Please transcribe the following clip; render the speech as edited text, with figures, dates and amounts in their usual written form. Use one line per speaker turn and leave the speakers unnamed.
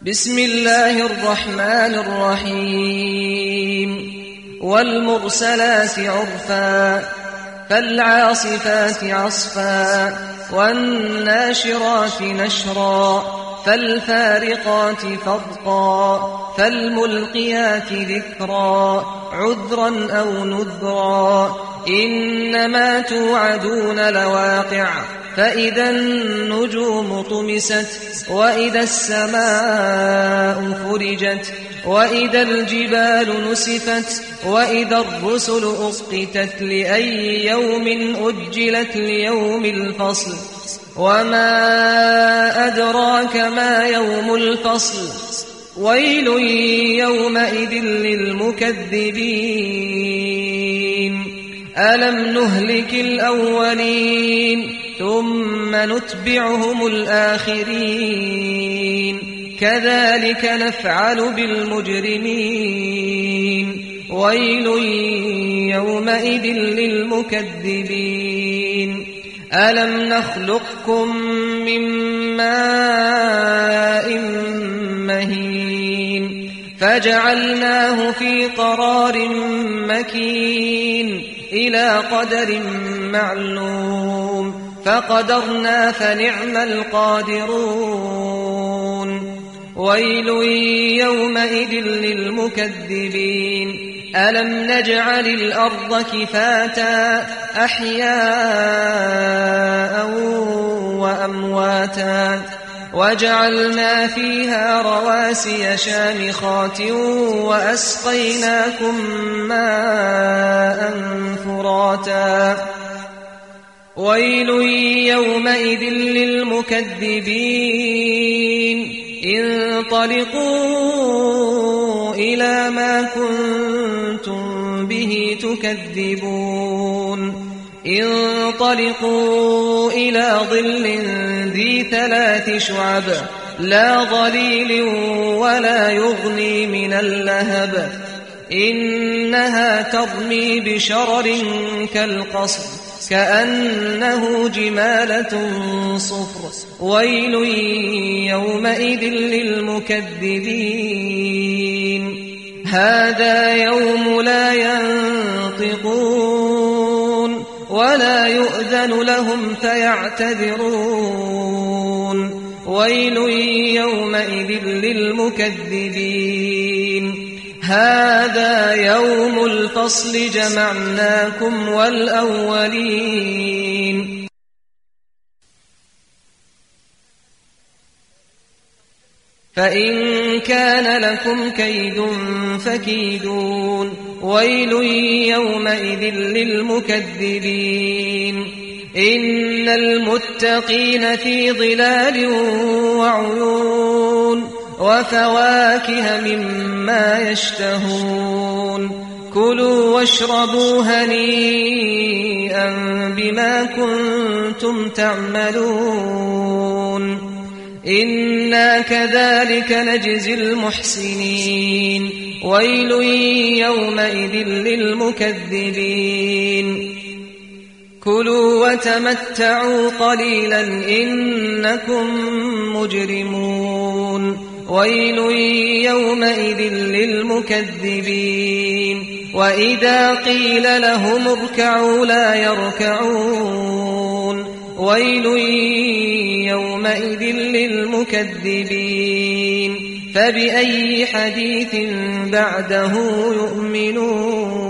بسم الله الرحمن الرحيم والمرسلات عرفا فالعاصفات عصفا والناشرات نشرا فالفارقات فرقا فالملقيات ذكرا عذرا أو نذرا إنما توعدون لواقع فإذا النجوم طمست وإذا السماء فرجت وإذا الجبال نسفت وإذا الرسل أقتت لأي يوم أجلت ليوم الفصل وما أدراك ما يوم الفصل ويل يومئذ للمكذبين ألم نهلك الأولين ثم نتبعهم الآخرين كذلك نفعل بالمجرمين ويل يومئذ للمكذبين ألم نخلقكم من ماء مهين فجعلناه في قرار مكين إلى قدر معلوم فقدرنا فنعم القادرون ويل يومئذ للمكذبين ألم نجعل الأرض كفاتا أحياء وأمواتا وجعلنا فيها رواسي شامخات وأسقيناكم ماء فراتا ويل يومئذ للمكذبين انطلقوا إلى ما كنتم به تكذبون انطلقوا إلى ظل ذي 3 شعب لا ظليل ولا يغني من اللهب إنها ترمي بشرر كالقصر كأنه جمالة صفر ويل يومئذ للمكذبين هذا يوم لا ينطقون ولا يؤذن لهم فيعتذرون ويل يومئذ للمكذبين هذا يوم الفصل جمعناكم والأولين فإن كان لكم كيد فكيدون ويل يومئذ للمكذبين إن المتقين في ظلال وعيون وفواكه مما يشتهون كلوا واشربوا هنيئا بما كنتم تعملون إنا كذلك نجزي المحسنين ويل يومئذ للمكذبين كلوا وتمتعوا قليلا إنكم مجرمون ويل يومئذ للمكذبين وإذا قيل لهم اركعوا لا يركعون ويل يومئذ للمكذبين فبأي حديث بعده يؤمنون